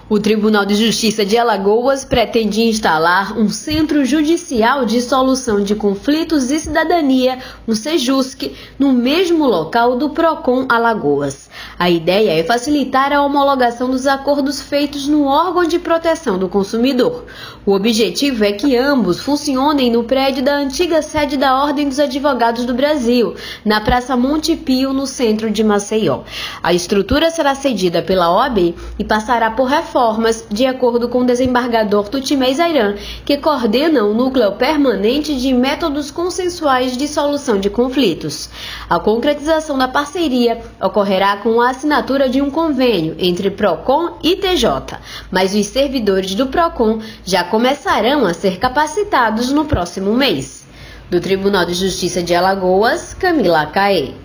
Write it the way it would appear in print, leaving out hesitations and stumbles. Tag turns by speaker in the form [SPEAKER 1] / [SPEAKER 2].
[SPEAKER 1] O Tribunal de Justiça de Alagoas pretende instalar um Centro Judicial de Solução de Conflitos e Cidadania, um SEJUSC, no mesmo local do PROCON Alagoas. A ideia é facilitar a homologação dos acordos feitos no órgão de proteção do consumidor. O objetivo é que ambos funcionem no prédio da antiga sede da Ordem dos Advogados do Brasil, na Praça Monte Pio, no centro de Maceió. A estrutura será cedida pela OAB e passará por reformas, de acordo com o desembargador Tutimé Zairan, que coordena o Núcleo Permanente de Métodos Consensuais de Solução de Conflitos. A concretização da parceria ocorrerá com a assinatura de um convênio entre PROCON e TJ, mas os servidores do PROCON já começarão a ser capacitados no próximo mês. Do Tribunal de Justiça de Alagoas, Camila Caê.